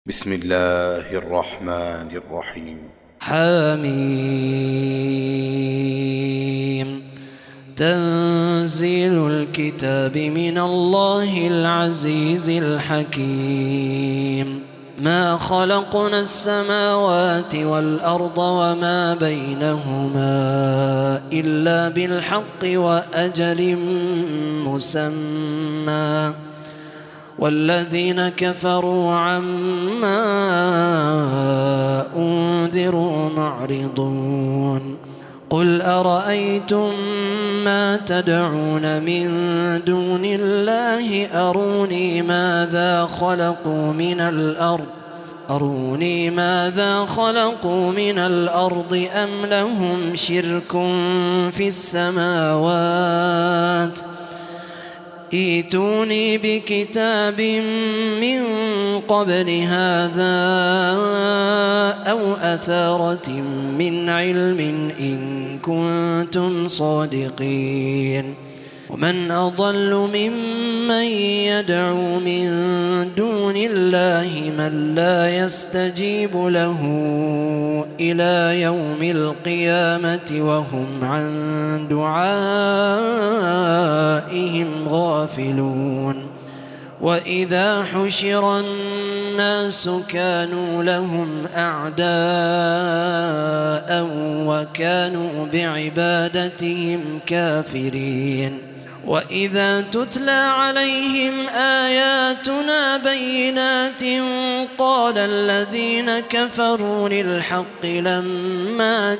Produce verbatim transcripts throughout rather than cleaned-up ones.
بسم الله الرحمن الرحيم. حميم. تنزيل الكتاب من الله العزيز الحكيم. ما خلقنا السماوات والأرض وما بينهما إلا بالحق وأجل مسمى، والذين كفروا عما أنذروا معرضون. قل أرأيتم ما تدعون من دون الله أروني ماذا خلقوا من الأرض أروني ماذا خلقوا من الأرض أم لهم شرك في السماوات؟ ائتوني بكتاب من قبل هذا أو أثارة من علم إن كنتم صادقين. ومن أضل ممن يدعو من دون الله من لا يستجيب له إلى يوم القيامة وهم عن دعائهم غافلون. وإذا حشر الناس كانوا لهم أعداء وكانوا بعبادتهم كافرين. وإذا تتلى عليهم آياتنا بينات قال الذين كفروا للحق لما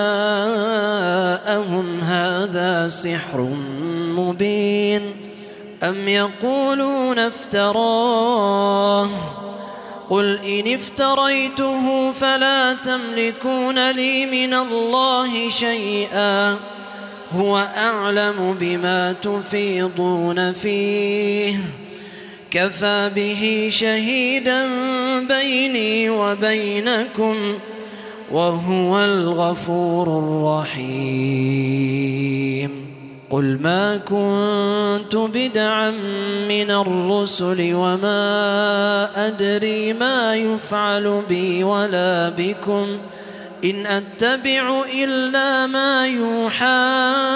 جاءهم هذا سحر مبين أم يقولون افتراه قل إن افتريته فلا تملكون لي من الله شيئا هو أعلم بما تفيضون فيه كفى به شهيدا بيني وبينكم وهو الغفور الرحيم. قل ما كنت بدعا من الرسل وما أدري ما يفعل بي ولا بكم إن أتبع إلا ما يوحى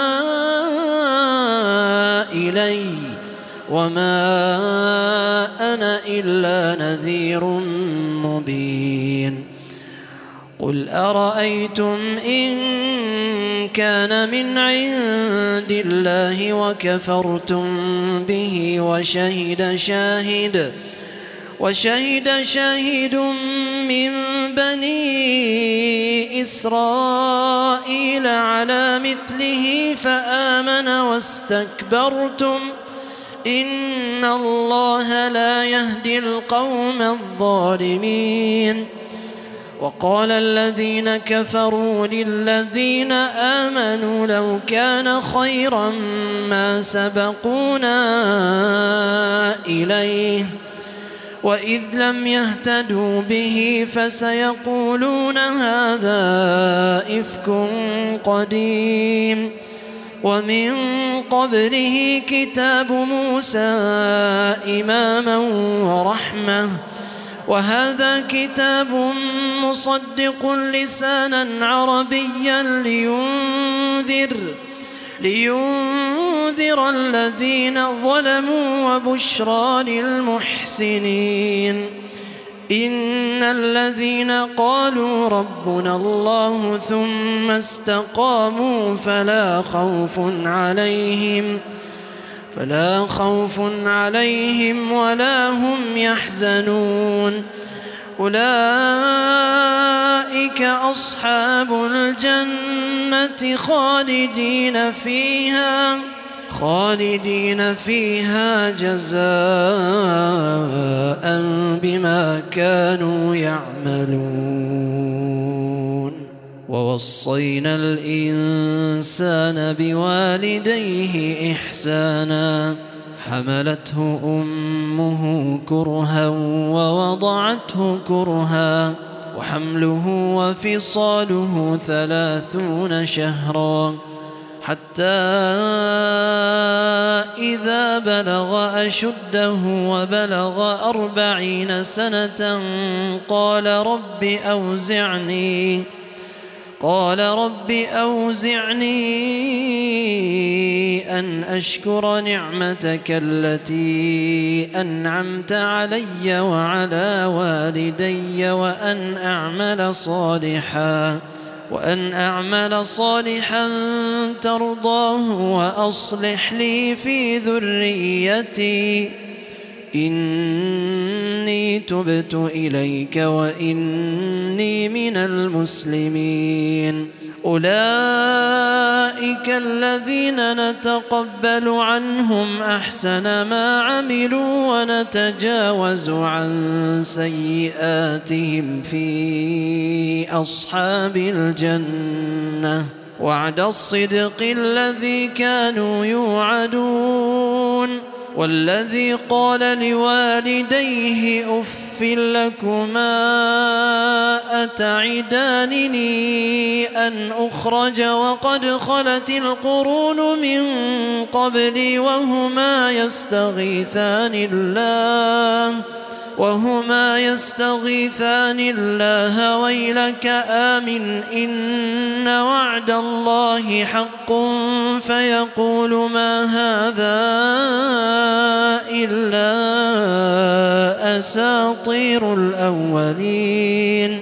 إلي وما أنا إلا نذير مبين. قل أرأيتم إن كان من عند الله وكفرتم به وشهد شاهد وشهد شاهد من بني إسرائيل على مثله فآمن واستكبرتم إن الله لا يهدي القوم الظالمين. وقال الذين كفروا للذين آمنوا لو كان خيرا ما سبقونا إليه وإذ لم يهتدوا به فسيقولون هذا إفك قديم. ومن قبله كتاب موسى إماما ورحمة وهذا كتاب مصدق لسانا عربيا لينذر لينذر الذين ظلموا وبشرى للمحسنين. إن الذين قالوا ربنا الله ثم استقاموا فلا خوف عليهم فلا خوف عليهم ولا هم يحزنون. أولئك أصحاب الجنة خالدين فيها خالدين فيها جزاء بما كانوا يعملون. ووصينا الإنسان بوالديه إحسانا حملته أمه كرها ووضعته كرها وحمله وفصاله ثلاثون شهرا حتى إذا بلغ أشده وبلغ أربعين سنة قال رب أوزعني قال رب أوزعني أن أشكر نعمتك التي أنعمت علي وعلى والدي وأن أعمل صالحا وأن أعمل صالحا ترضاه وأصلح لي في ذريتي إني تبت إليك وإني من المسلمين. أولئك الذين نتقبل عنهم أحسن ما عملوا ونتجاوز عن سيئاتهم في أصحاب الجنة وعد الصدق الذي كانوا يوعدون. والذي قال لوالديه أف لكما أتعدانني أن أخرج وقد خلت القرون من قبلي وهما يستغيثان الله وهما يستغيثان الله ويلك آمن إن وعد الله حق فيقول ما هذا إلا أساطير الأولين.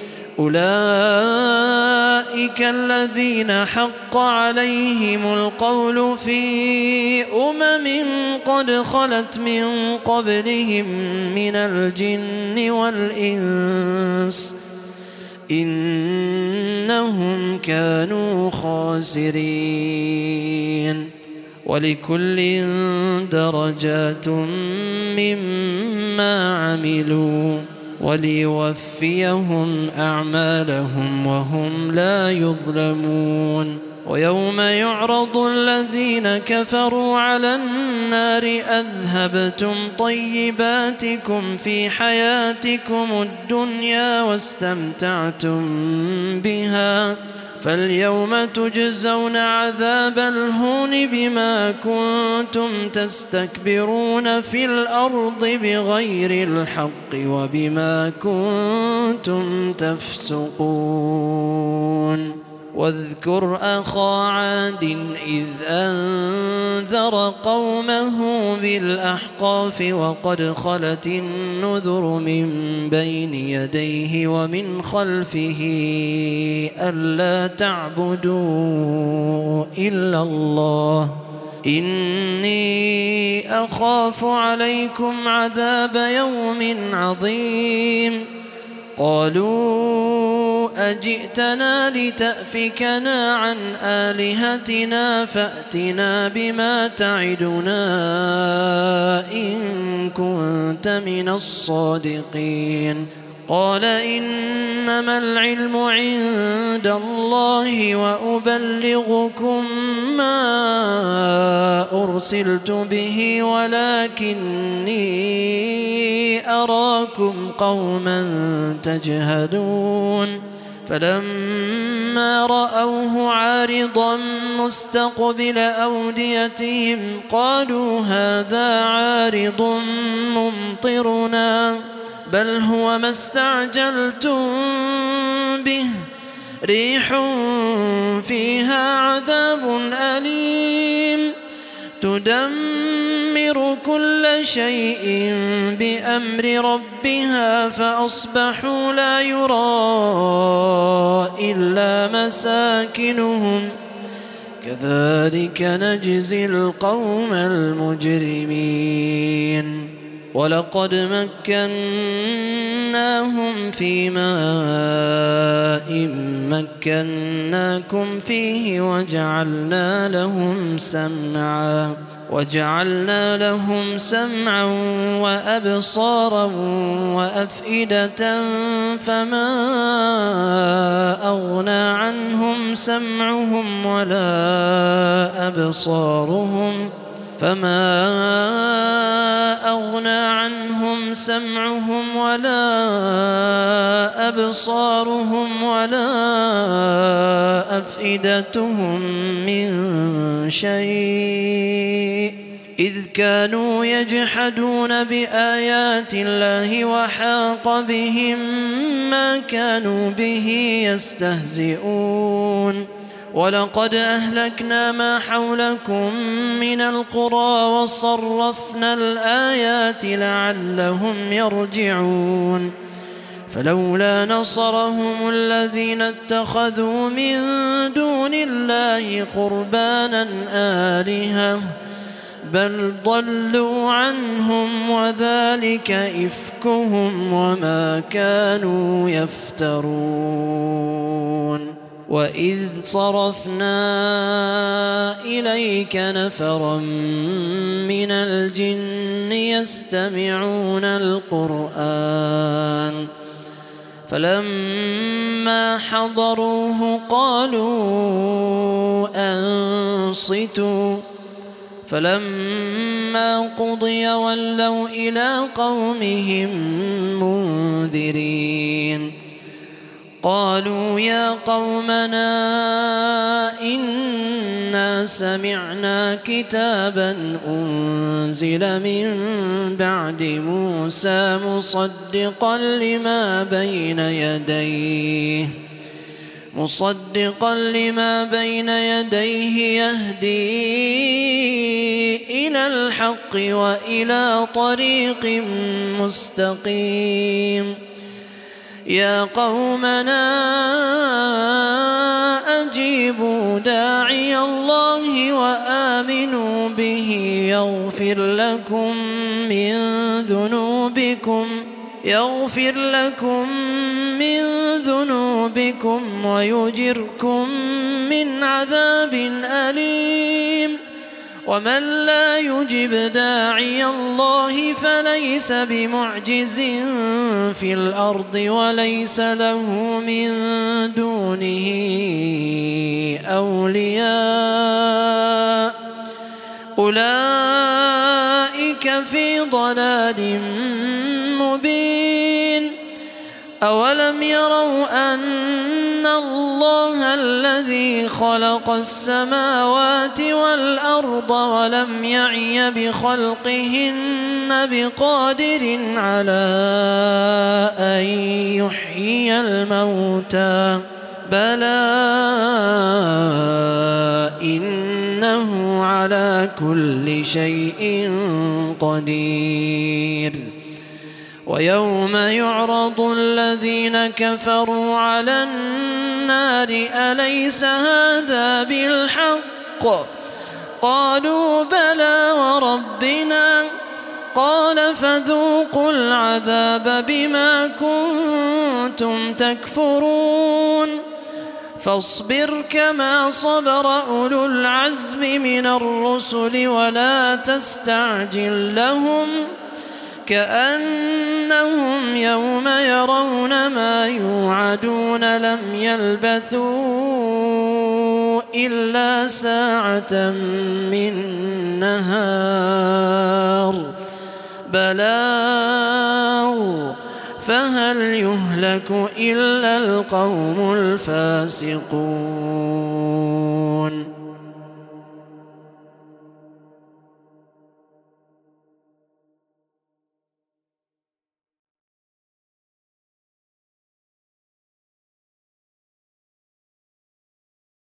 أولئك الذين حق عليهم القول في أمم قد خلت من قبلهم من الجن والإنس إنهم كانوا خاسرين. ولكل درجات مما عملوا وليوفيهم أعمالهم وهم لا يظلمون. ويوم يعرض الذين كفروا على النار أذهبتم طيباتكم في حياتكم الدنيا واستمتعتم بها فاليوم تجزون عذاب الهون بما كنتم تستكبرون في الأرض بغير الحق وبما كنتم تفسقون. واذكر أخا عاد إذ أنذر قومه بالأحقاف وقد خلت النذر من بين يديه ومن خلفه ألا تعبدوا إلا الله إني أخاف عليكم عذاب يوم عظيم. قالوا أجئتنا لتأفكنا عن آلهتنا فأتنا بما تعدنا إن كنت من الصادقين. قال إنما العلم عند الله وأبلغكم ما أرسلت به ولكني أراكم قوما تجهلون. فلما رأوه عارضا مستقبل أوديتهم قالوا هذا عارض ممطرنا بل هو ما استعجلتم به ريح فيها عذاب أليم تدمر كل شيء بأمر ربها فأصبحوا لا يرى إلا مساكنهم كذلك نجزي القوم المجرمين. ولقد مكناهم في ماء مكناكم فيه وجعلنا لهم سمعا وجعلنا لهم سمعا وأبصارا وأفئدة فما أغنى عنهم سمعهم ولا أبصارهم فما أغنى عنهم سمعهم ولا أبصارهم ولا أفئدتهم من شيء إذ كانوا يجحدون بآيات الله وحاق بهم ما كانوا به يستهزئون ولقد أهلكنا ما حولكم من القرى وصرفنا الآيات لعلهم يرجعون فلولا نصرهم الذين اتخذوا من دون الله قربانا آلهة بل ضلوا عنهم وذلك إفكهم وما كانوا يفترون وإذ صرفنا إليك نفرا من الجن يستمعون القرآن فلما حضروه قالوا أنصتوا فلما قضي ولوا إلى قومهم منذرين قالوا يا قومنا إنا سمعنا كتابا أنزل من بعد موسى مصدقا لما بين يديه مصدقا لما بين يديه يهدي إلى الحق وإلى طريق مستقيم يا قومنا أجيبوا داعي الله وآمنوا به يغفر لكم من ذنوبكم يغفر لكم من ذنوبكم ويجركم من عذاب أليم ومن لا يجب داعي الله فليس بمعجز في الأرض وليس له من دونه أولياء أولئك في ضلال مبين أولم يروا أن الله الذي خلق السماوات والأرض ولم يعي بخلقهن بقادر على أن يحيي الموتى بلى إنه على كل شيء قدير ويوم يعرض الذين كفروا على النار أليس هذا بالحق قالوا بلى وربنا قال فذوقوا العذاب بما كنتم تكفرون فاصبر كما صبر أولو العزم من الرسل ولا تستعجل لهم كأنهم يوم يرون ما يوعدون لم يلبثوا إلا ساعة من نهار بلاغ فهل يهلك إلا القوم الفاسقون